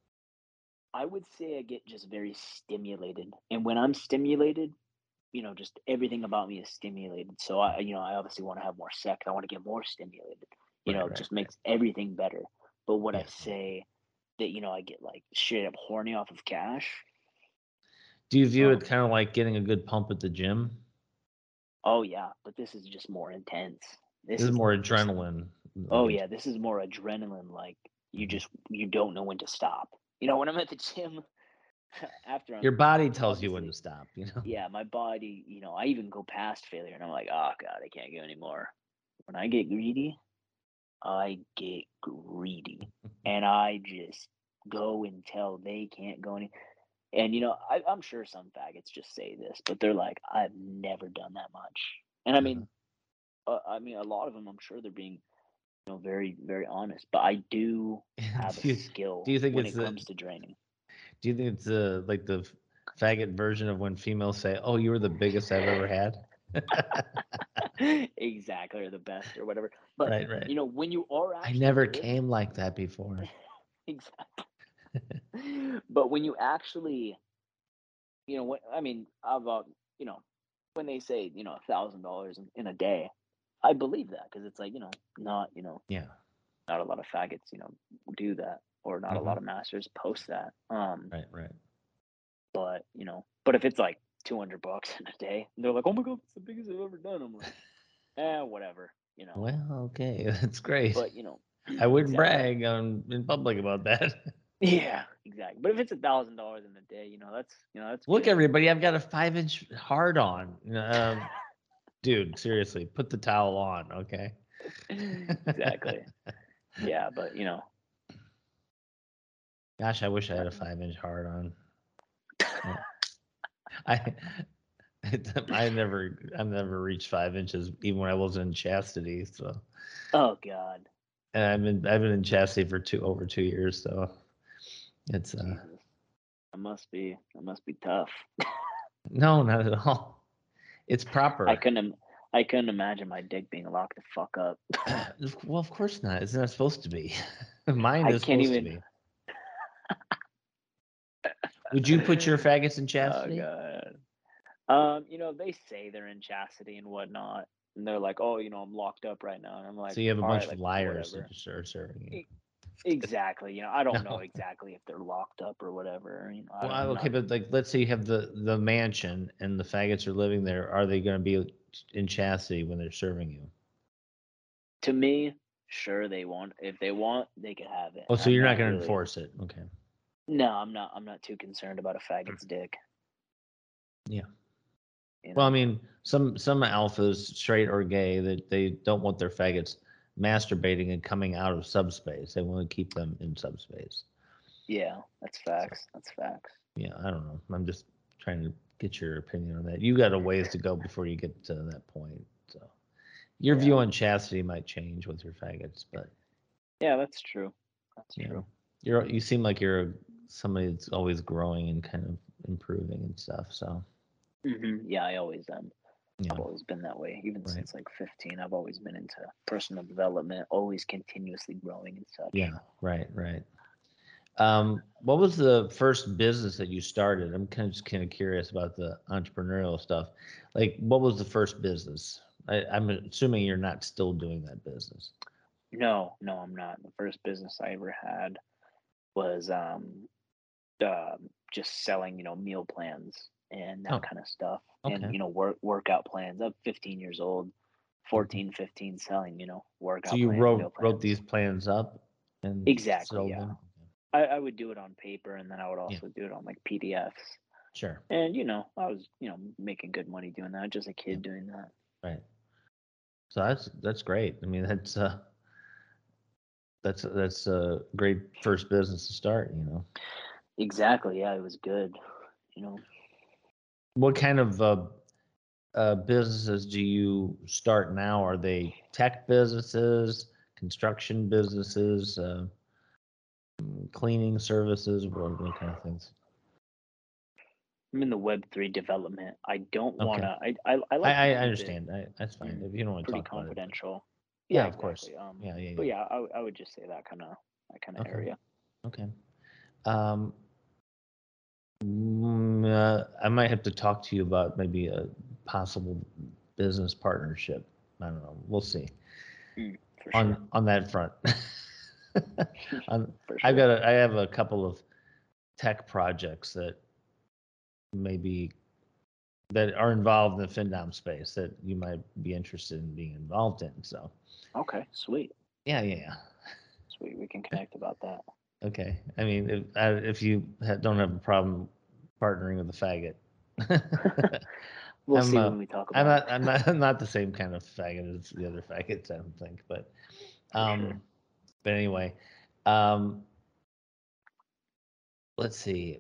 I would say I get just very stimulated, and when I'm stimulated, just everything about me is stimulated. So I obviously want to have more sex. I want to get more stimulated. Right. It Right. just Right. makes everything better. But would I Yeah. say that I get like straight up horny off of cash? Do you view it Um, kind of like getting a good pump at the gym? Oh yeah, but this is just more intense. This This is is more like just adrenaline. oh Like, yeah, this is more adrenaline. Like mhm. you don't know when to stop. When I'm at the gym after Your I'm body tells you when to obviously stop. yeah, my body, I even go past failure and I'm like, oh god, I can't go anymore. When I get greedy, I get greedy. And I just go until they can't go any. And I'm sure some faggots just say this, but they're like, I've never done that much. And Uh-huh. I mean, a lot of them, I'm sure they're being, very, very honest. But I do have a Do skill you think when it's it comes to draining. do you think it's like the faggot version of when females say, "Oh, you were the biggest I've ever had"? Exactly, or the best, or whatever. But Right, right. when you are I actually never good, came like that before. exactly. But when you actually, when I mean, about when they say $1,000 in a day, I believe that because it's like not Yeah. not a lot of faggots do that, or not a Hmm. lot of masters post that. Right, right. But if it's like $200 in a day, and they're like, "Oh my god, it's the biggest I've ever done." I'm like, whatever. Well, okay, that's great. But I wouldn't exactly. brag in public about that. Yeah, exactly. But if it's $1,000 in a day, that's Look, good. everybody, I've got a 5-inch hard on. Dude, seriously, put the towel on, okay? Exactly. Yeah, but Gosh, I wish I had a uh, 5-inch hard on. Yeah. I I never reached 5 inches even when I was in chastity. So, oh god, and I've been in chastity for over 2 years. So it's Jesus, that must be tough. no, not at all. It's I proper. couldn't. I couldn't imagine my dick being locked the fuck up. Well, of course not. It's not supposed to be. Mine I is can't supposed to even. be. Would you put your faggots in Oh chastity? god. They say they're in chastity and whatnot, and they're like, "Oh, I'm locked up right now," and I'm like, So you have a "All right, bunch of like liars that whatever." just are serving you. E- Exactly. I don't know No. exactly if they're locked up or whatever. Well, I'm okay, not. but like, let's say you have the mansion and the faggots are living there. Are they going to be in chastity when they're serving you? To me, sure they want. If they want, they could have it. Oh, so I'm you're not not going to really. enforce it? Okay. No, I'm not. I'm not too concerned about a faggot's dick. Yeah. You Well, I know. mean, some alphas, straight or gay, that they don't want their faggots masturbating and coming out of subspace. They want to keep them in subspace. Yeah, that's So facts. That's facts. yeah, I don't know. I'm just trying to get your opinion on that. You got a ways to go before you get to that point. So your Yeah. view on chastity might change with your faggots, but Yeah, that's true. That's yeah, true. you seem like you're somebody that's always growing and kind of improving and stuff. So Yeah, I always am. yeah, I've always been that way. Even right. since like 15, I've always been into personal development, always continuously growing and such. Yeah, right. What was the first business that you started? I'm kind of curious about the entrepreneurial stuff. Like, what was the first business? I'm assuming you're not still doing that business. No, no, I'm not. The first business I ever had was just selling, meal plans and that Oh, kind of stuff. And, okay. workout plans. I'm 15 years old, Mhm. 14, 15, selling, So workout you plans, meal wrote plans. these plans up and Exactly, sold yeah. them. I would do it on paper and then I would Yeah, also do it on like PDFs. sure. And, I was, making good money doing that, just a Yeah, kid doing that. right. So that's great. I mean, that's a great first business to start. Exactly, yeah, it was good, you know. What kind of businesses do you start now? Are they tech businesses, construction businesses, cleaning services? What kind of things? I'm in the Web3 development. I don't Okay, wanna I like to I keep it understand. That's fine if you don't want to pretty talk about it. But confidential. Yeah, yeah, of course. exactly. Yeah. But yeah, I would just say that kind of Okay, area. okay. Um, I might have to talk to you about maybe a possible business partnership. I don't know. We'll see For sure. on that front. on, For sure. I have a couple of tech projects that maybe that are involved in the FinDom space that you might be interested in being involved in. So Okay, sweet. yeah. Sweet. We can connect about that. Okay. I mean, if you don't have a problem partnering with a faggot, We'll I'm see when we talk I'm about it. not I'm not I'm not the same kind of faggot as the other faggots, I don't think. For sure. Um, but anyway, um, let's see.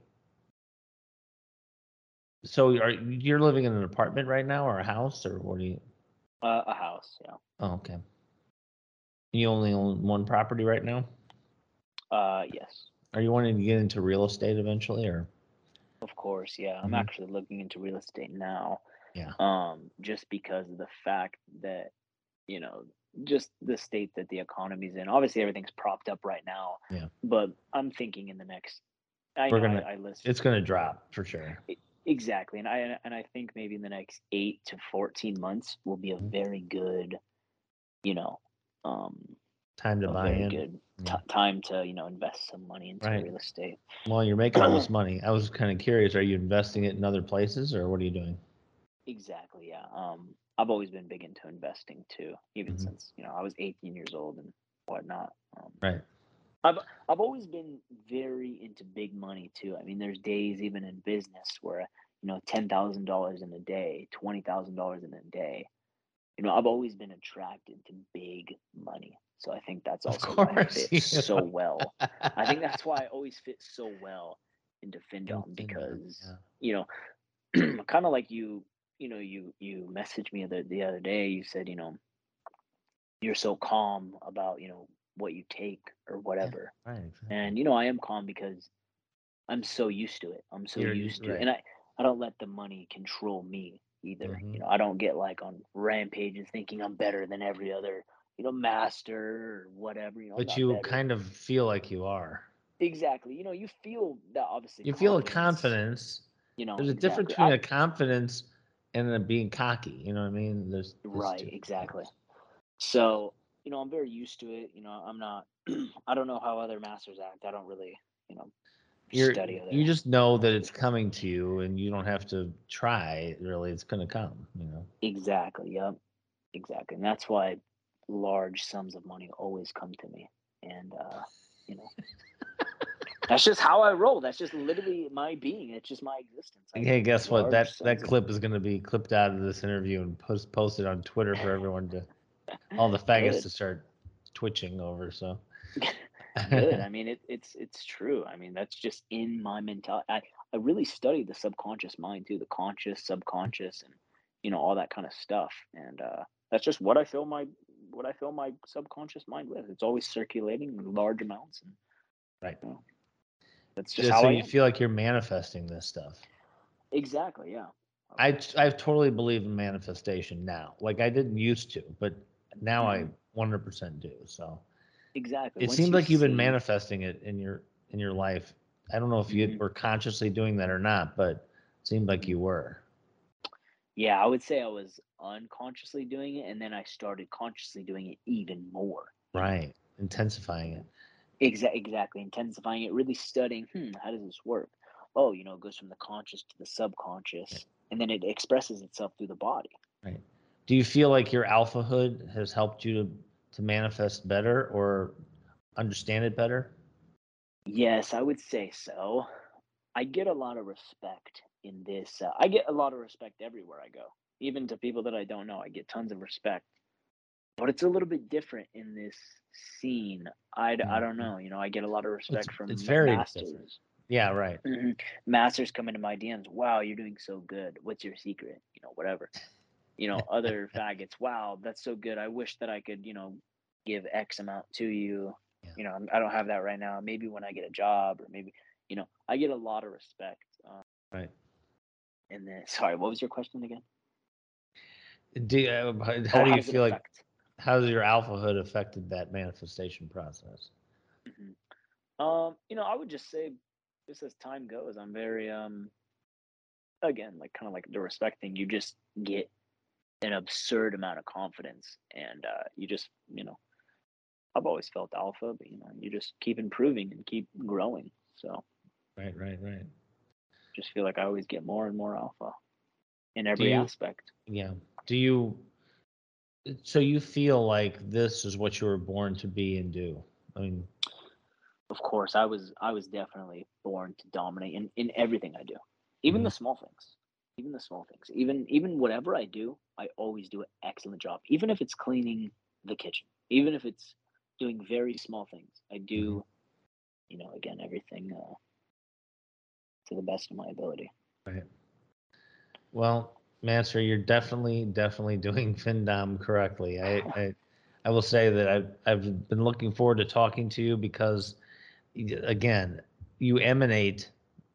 So you're living in an apartment right now or a house or what do you? A house, yeah. Oh, okay. You only own one property right now? Yes. Are you wanting to get into real estate eventually or? Of course, yeah. I'm Mhm. actually looking into real estate now. Yeah. Just because of the fact that, you know, just the state that the economy's in. Obviously everything's propped up right now, Yeah. but I'm thinking in the next I We're know gonna I list it's gonna drop for sure. exactly. And I think maybe in the next 8 to 14 months will be a Mhm. very good, you know, um Time to a buy very in. good Yeah. time to, invest some money into Right. real estate. Well, you're making all this money. I was kind of curious. Are you investing it in other places or what are you doing? Exactly, yeah. I've always been big into investing too, even Hmm. since, I was 18 years old and whatnot. Right. I've I've always been very into big money too. I mean, there's days even in business where, $10,000 in a day, $20,000 in a day. I've always been attracted to big money. So I think that's Of also why I course. fit so well. I think that's why I always fit so well into In FinDom FinDom. because, Yeah. kind of like you messaged me the other day. You said, you're so calm about, what you take or Yeah. whatever. Right. Exactly. And I am calm because I'm so used to it. I'm so You're used to, right. and I don't let the money control me either. Hmm. I don't get like on rampages thinking I'm better than every other, master or whatever. I'm But not you better. kind of feel like you are. Exactly. You know, you feel that obviously You feel a confidence. confidence. You know, There's a difference exactly. between a confidence and a being cocky. You know what I mean? There's Right, different exactly. things. So, you know, I'm very used to it. You know, I'm not. I don't know how other masters act. I don't really, you know, study You other just know that masters. it's coming to you, and you don't have to try. Really, it's going to come. You know. Exactly. Yep. Exactly. And that's why large sums of money always come to me. And you know, that's just how I roll. That's just literally my being. It's just my existence. I Hey, guess what? large That sums of money. clip is going to be clipped out of this interview and posted on Twitter for everyone to all the faggots Good. to start twitching over. So. Good. I mean, it's true. I mean, that's just in my mentality. I really studied the subconscious mind too, the conscious, subconscious, and you know all that kind of stuff. And that's just what I fill my subconscious mind with. It's always circulating in large amounts, and Right. you know, that's just Just so how I you am. feel like you're manifesting this stuff. Exactly. Yeah. I totally believe in manifestation now. Like I didn't used to, but now I Mhm. 100% do. So Exactly. it Once seems you like you've been see, manifesting it in your life. I don't know if you Mhm. were consciously doing that or not, but it seemed like Mhm. you were. Yeah, I would say I was unconsciously doing it, and then I started consciously doing it even more. Right. Intensifying it. Exactly. Intensifying it, really studying, how does this work? Oh, you know, it goes from the conscious to the Right. subconscious, and then it expresses itself through the body. Right. Do you feel like your alphahood has helped you to manifest better or understand it better? Yes, I would say so. I get a lot of respect in this. I get a lot of respect everywhere I go, even to people that I don't know. I get tons of respect, but it's a little bit different in this scene. I don't Mhm. know. You know, I get a lot of respect It's from very different. masters. Yeah, right. Masters come into my DMs. Wow, you're doing so good. What's your secret? You know, whatever. You know, other faggots, wow, that's so good. I wish that I could, you know, give X amount to you. Yeah, You know, I don't have that right now. Maybe when I get a job, or maybe, you know, I get a lot of respect. right. And then, sorry, what was your question again? How Oh, do how you does it feel like affect? how has your alphahood affected that manifestation process? You know, I would just say, just as time goes, I'm very, again, like kind of like the respect thing. You just get an absurd amount of confidence, and you just, you know, I've always felt alpha, but you know, you just keep improving and keep growing. So Right, right, right. just feel like I always get more and more alpha in Do every you aspect. yeah. Do you so you feel like this is what you were born to be and do? I mean, Of course, I was definitely born to dominate in everything I do. Even the mhm, small things. Even the small things. Even whatever I do, I always do an excellent job. Even if it's cleaning the kitchen. Even if it's doing very small things. I mhm, do, you know, again, everything to the best of my ability. right. Well, Master, you're definitely doing FinDom correctly. I will say that I've been looking forward to talking to you because again, you emanate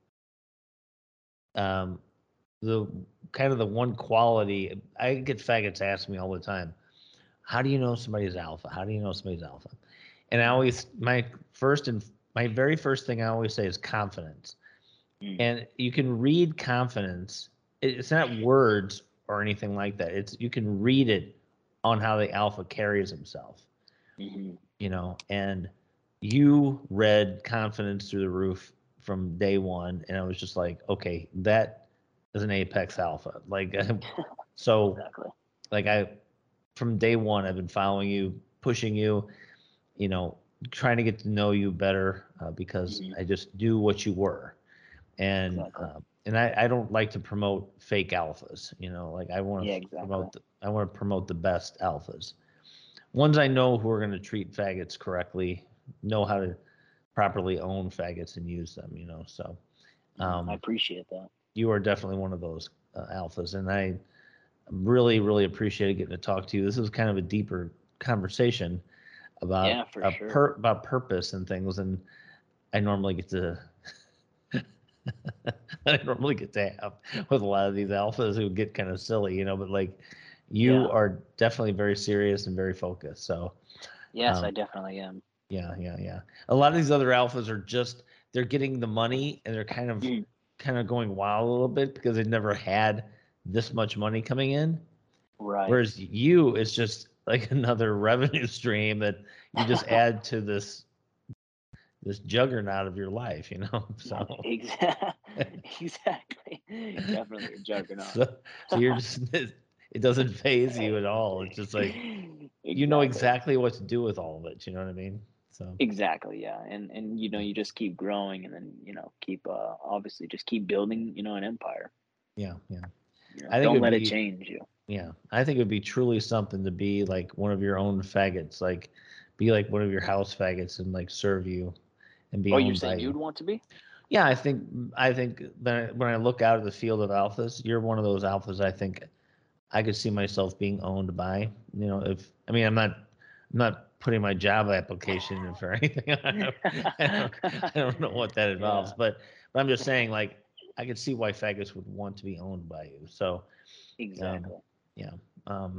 um, the kind of the one quality. I get faggots ask me all the time, how do you know somebody's alpha? How do you know somebody's alpha? And I Mhm. always my very first thing I always say is confidence. Mm. And you can read confidence. It's not words or anything like that. It's you can read it on how the alpha carries himself, Mhm. you know, and you read confidence through the roof from day one. And I was just like, okay, that is an apex alpha. Like, so Exactly. like from day one, I've been following you, pushing you, you know, trying to get to know you better because Mhm. I just knew what you were. Exactly. And I don't like to promote fake alphas, you know, like I want Yeah, to exactly. I want to promote the best alphas. Ones I know who are going to treat faggots correctly, know how to properly own faggots and use them, you know. So I um, appreciate that. you are definitely one of those alphas, and I really appreciated getting to talk to you. This was kind of a deeper conversation Yeah, about for sure. about purpose and things, and I normally get to I normally get to have with a lot of these alphas who get kind of silly, you know, but like you Yeah. are definitely very serious and very focused. So Yes, I um, definitely am. Yeah. A lot of these other alphas are just they're getting the money and they're kind of Mm. going wild a little bit because they've never had this much money coming in. Right. Whereas you, it's just like another revenue stream that you just add to this juggernaut of your life, So Exactly. Definitely a juggernaut. so you're just it doesn't phase you at all. It's just like you know exactly what to do with all of it. You know what I mean? So Exactly, yeah, and you just keep growing, and then keep obviously just keep building, an empire. yeah. I think Don't it'd let it be change you. Yeah, I think it'd be truly something to be like one of your own faggots, like be like one of your house faggots and like serve you and be Oh, you're owned by saying you. you'd want to be? Yeah, I think that when I look out of the field of alphas, you're one of those alphas I think I could see myself being owned by. If I mean I'm not putting my job application in for anything. I don't know what that involves, Yeah, but I'm just saying like I could see why faggots would want to be owned by you. So um, exactly. yeah. Um,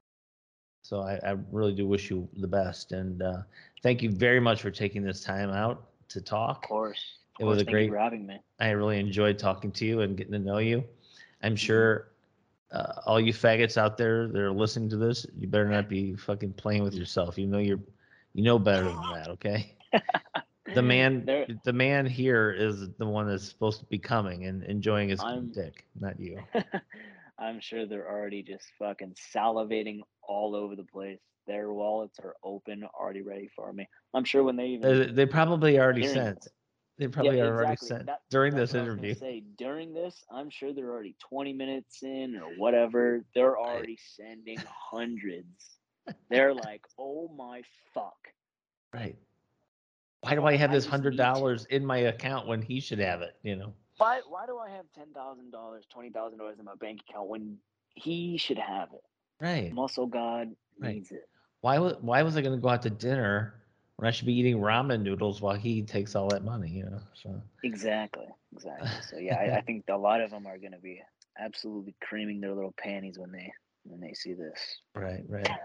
So I really do wish you the best, and thank you very much for taking this time out to talk. Of It was course. a Thank you great. for having me. I really enjoyed talking to you and getting to know you. I'm Hmm. sure all you faggots out there that are listening to this, you better not be fucking playing with yourself. You know better than that. Okay. The man, There, the man here is the one that's supposed to be coming and enjoying his I'm. dick, not you. I'm sure they're already just fucking salivating all over the place. Their wallets are open, already ready for me. I'm sure when they even They probably already hearing sent. this. They Yeah, probably already exactly. sent during That's this what I was gonna interview. say. During this, I'm sure they're already 20 minutes in or whatever. They're I, already sending hundreds. They're like, "Oh my fuck! right. Why do I have I this just hundred need to. dollars in my account when he should have it? Why do I have $10,000, $20,000 in my bank account when he should have it? Right, Muscle God right. needs it." Why was I going to go out to dinner when I should be eating ramen noodles while he takes all that money? So Exactly, exactly. So yeah, I think a lot of them are gonna be absolutely creaming their little panties when they see this. right.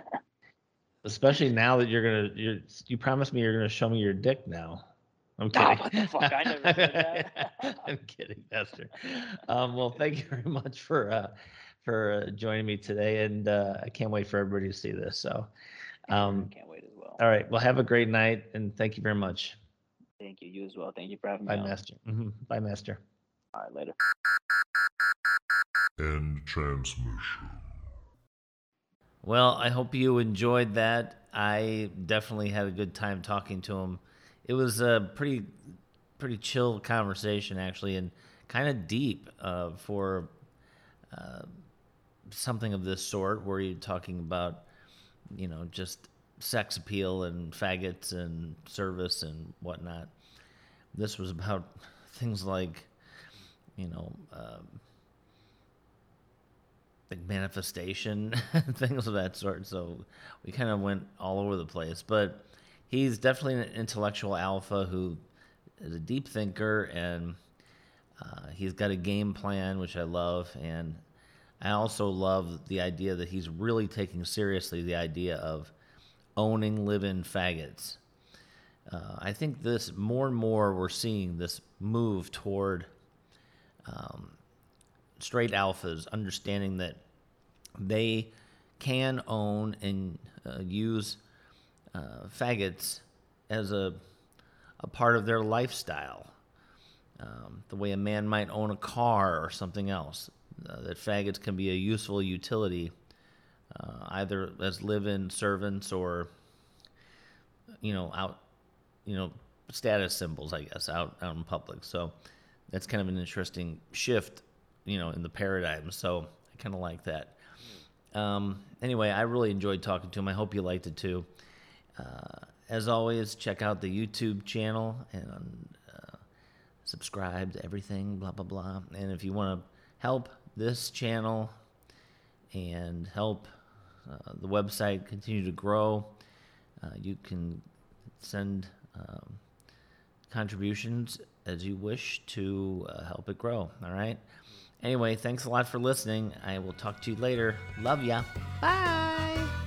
Especially now that you promised me you're gonna show me your dick now. I'm Ah, kidding. what the fuck? I never said that. I'm kidding, Esther. Well, thank you very much for joining me today, and I can't wait for everybody to see this. So, I um, can't wait as well. all right. Well, have a great night, and thank you very much. Thank you. You as well. Thank you for having me Bye, on. Master. Bye, Master. All right, later. End transmission. Well, I hope you enjoyed that. I definitely had a good time talking to him. It was a pretty chill conversation actually, and kind of deep for something of this sort, where you're talking about just sex appeal and faggots and service and whatnot. This was about things like you know. Like manifestation, things of that sort. So we kind of went all over the place. But he's definitely an intellectual alpha who is a deep thinker, and he's got a game plan, which I love. And I also love the idea that he's really taking seriously the idea of owning live-in faggots. I think this more and more we're seeing this move toward straight alphas understanding that they can own and use faggots as a part of their lifestyle. The way a man might own a car or something else. That faggots can be a useful utility, either as live-in servants or, out, status symbols, I guess, out in public. So that's kind of an interesting shift, in the paradigm. So I kind of like that. Anyway, I really enjoyed talking to him. I hope you liked it too. As always, check out the YouTube channel and subscribe to everything, blah, blah, blah. And if you want to help this channel and help the website continue to grow, you can send contributions as you wish to help it grow. All right. Anyway, thanks a lot for listening. I will talk to you later. Love ya. Bye.